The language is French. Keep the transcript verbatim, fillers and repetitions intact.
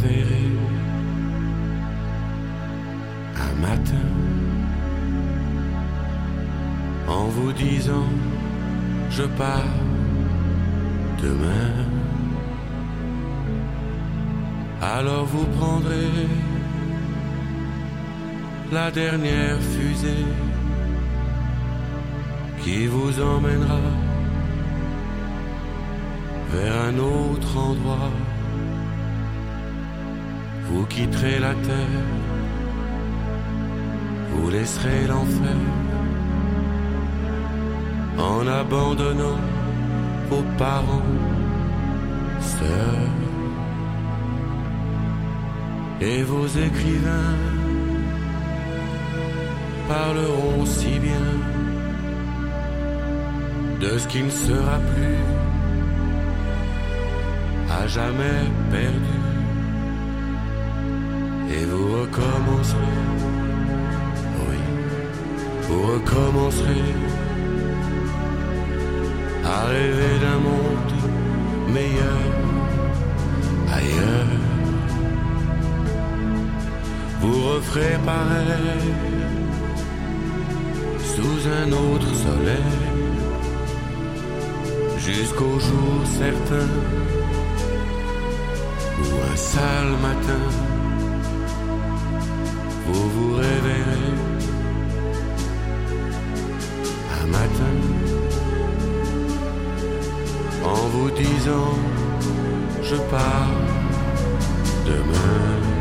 réveillerez un matin en vous disant je pars demain. Alors vous prendrez la dernière fusée qui vous emmènera vers un autre endroit. Vous quitterez la terre, vous laisserez l'enfer en abandonnant vos parents, sœurs et vos écrivains parleront si bien de ce qui ne sera plus à jamais perdu. Et vous recommencerez, oui, vous recommencerez à rêver d'un monde meilleur ailleurs. Vous referez pareil sous un autre soleil jusqu'au jour certain où un sale matin vous vous réveillerez un matin en vous disant je pars demain.